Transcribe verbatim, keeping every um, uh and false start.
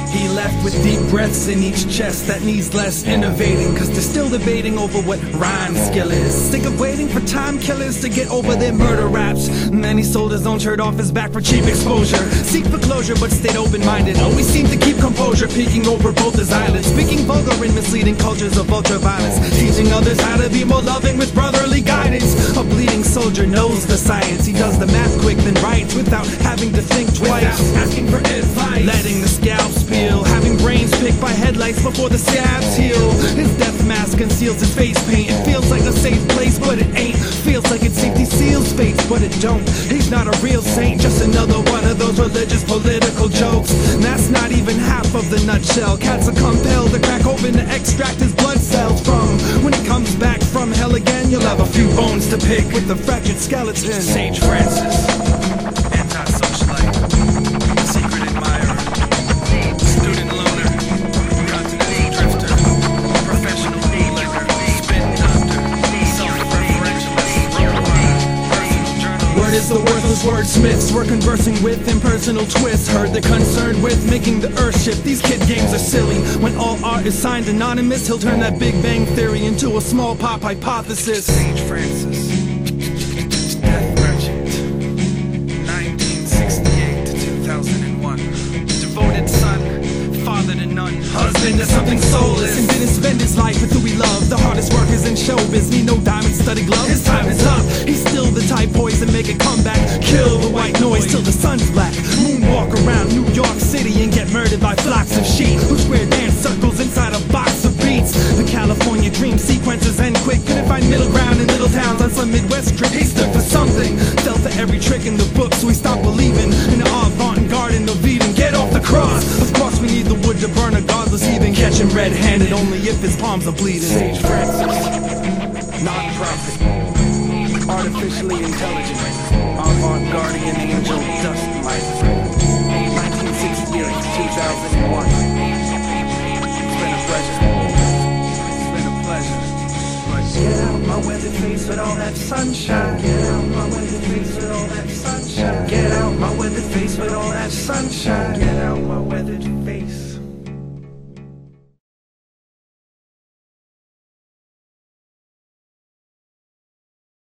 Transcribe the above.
He left with deep breaths in each chest that needs less innovating, cause they're still debating over what rhyme skill is. Sick of waiting for time killers to get over their murder raps, and then he sold his own shirt off his back for cheap exposure. Seek for closure but stayed open-minded, always seemed to keep composure, peeking over both his eyelids, speaking vulgar and misleading cultures of ultraviolence, teaching others how to be more loving with brotherly guidance. A bleeding soldier knows the science, he does the math quick then writes without having to think twice, without asking for advice, letting the scalps peel, having brains picked by headlights before the scabs heal. His death mask conceals his face paint, it feels like a safe place but it ain't, feels like it safety seals fate but it don't. He's not a real saint, just another one of those religious political jokes, and that's not even half of the nutshell. Cats are compelled to crack open to extract his blood cells from. When he comes back from hell again, you'll have a few bones to pick with the fractured skeleton. Sage Francis, anti-socialite, secret admirer, student loner, continental drifter, professional bootlegger, spin doctor, self-referentialist, robot, personal journalist. Word is the worthless wordsmiths we're conversing with, impersonal twists. Heard they're concerned with making the earth shift. These kid games are silly. When all art is signed anonymous, he'll turn that Big Bang Theory into a small pop hypothesis. Sage Francis, Death Merchant, nineteen sixty-eight to two thousand one. Devoted son, father to none, husband to something soulless, and didn't spend his life with who he loved. The hardest workers in showbiz need no diamond-studded glove. His time is up. He's still the type poison, make a comeback, kill the white noise till the sun's black. Moonwalk around New York City and get murdered by flocks of sheep who square dance circles inside a box of beats. The California dream sequences end quick. Couldn't find middle ground in little towns on some Midwest trip. He stood for something, fell for every trick in the book, so he stopped believing in the avant-garde of Eden. Get off the cross. Of course we need the wood to burn a godless even. Catch him red-handed only if his palms are bleeding. Sage Francis, non-profit, artificially intelligent, avant-gardian angel, dust miser, nineteen sixty-eight to two thousand one. It's been a pleasure. It's been a pleasure. Get out my weather face with all that sunshine. Get out.